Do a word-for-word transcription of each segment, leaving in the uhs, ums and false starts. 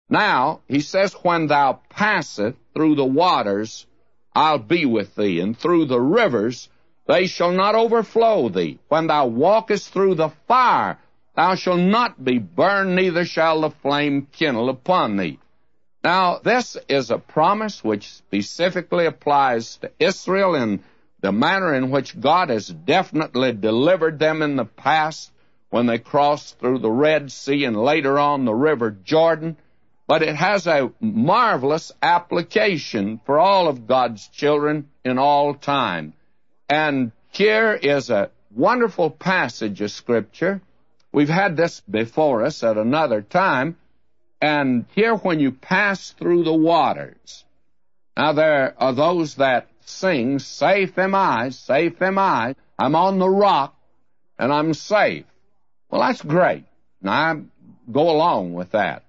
Now, he says, when thou passest through the waters, I'll be with thee, and through the rivers, they shall not overflow thee. When thou walkest through the fire, thou shalt not be burned, neither shall the flame kindle upon thee. Now, this is a promise which specifically applies to Israel in the manner in which God has definitely delivered them in the past when they crossed through the Red Sea and later on the River Jordan. But it has a marvelous application for all of God's children in all time. And here is a wonderful passage of Scripture. We've had this before us at another time. And here, when you pass through the waters, now there are those that sing, safe am I, safe am I, I'm on the rock, and I'm safe. Well, that's great. Now, I go along with that.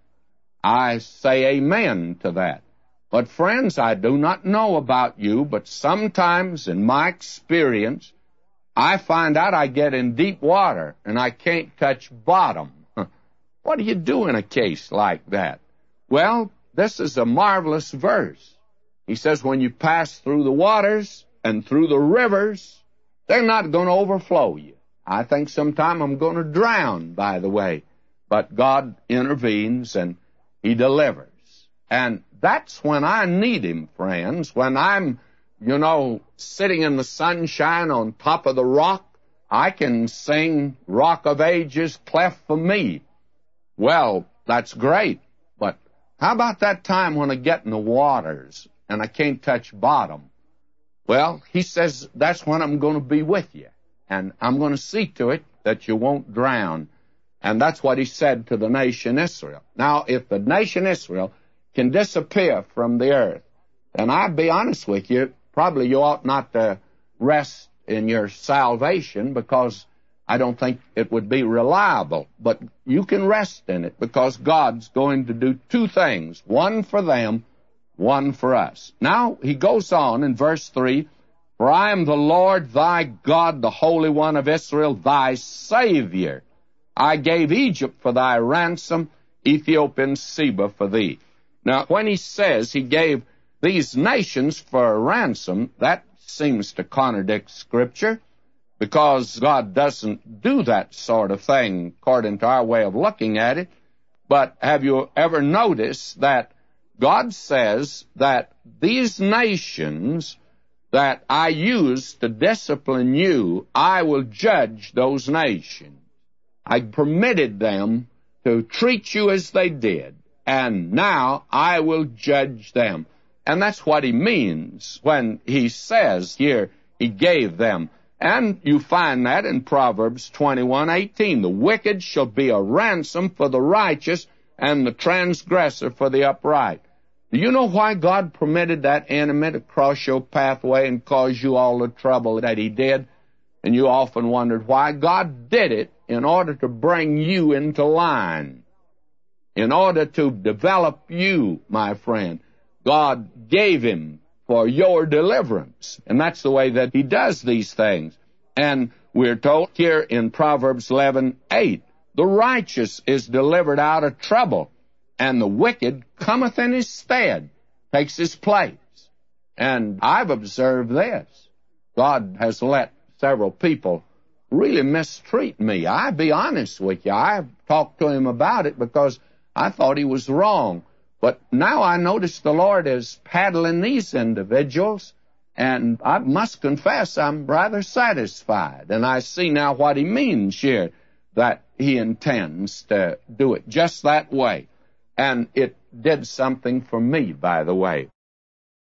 I say amen to that. But friends, I do not know about you, but sometimes in my experience, I find out I get in deep water and I can't touch bottom. What do you do in a case like that? Well, this is a marvelous verse. He says, when you pass through the waters and through the rivers, they're not going to overflow you. I think sometime I'm going to drown, by the way. But God intervenes and He delivers. And that's when I need Him, friends. When I'm, you know, sitting in the sunshine on top of the rock, I can sing Rock of Ages, cleft for me. Well, that's great. But how about that time when I get in the waters and I can't touch bottom? Well, He says that's when I'm going to be with you. And I'm going to see to it that you won't drown. And that's what He said to the nation Israel. Now, if the nation Israel can disappear from the earth, then I'll be honest with you, probably you ought not to rest in your salvation, because I don't think it would be reliable. But you can rest in it, because God's going to do two things, one for them, one for us. Now, He goes on in verse three, for I am the Lord thy God, the Holy One of Israel, thy Savior. I gave Egypt for thy ransom, Ethiopia and Seba for thee. Now, when He says He gave these nations for a ransom, that seems to contradict Scripture, because God doesn't do that sort of thing according to our way of looking at it. But have you ever noticed that God says that these nations that I use to discipline you, I will judge those nations. I permitted them to treat you as they did, and now I will judge them. And that's what He means when He says here He gave them. And you find that in Proverbs twenty-one eighteen. The wicked shall be a ransom for the righteous, and the transgressor for the upright. Do you know why God permitted that enemy to cross your pathway and cause you all the trouble that he did? And you often wondered why. God did it in order to bring you into line, in order to develop you, my friend. God gave him for your deliverance. And that's the way that He does these things. And we're told here in Proverbs eleven eight, the righteous is delivered out of trouble, and the wicked cometh in his stead, takes his place. And I've observed this. God has let several people really mistreat me. I'll be honest with you. I've talked to Him about it because I thought he was wrong. But now I notice the Lord is paddling these individuals, and I must confess I'm rather satisfied. And I see now what He means here, that He intends to do it just that way. And it did something for me, by the way.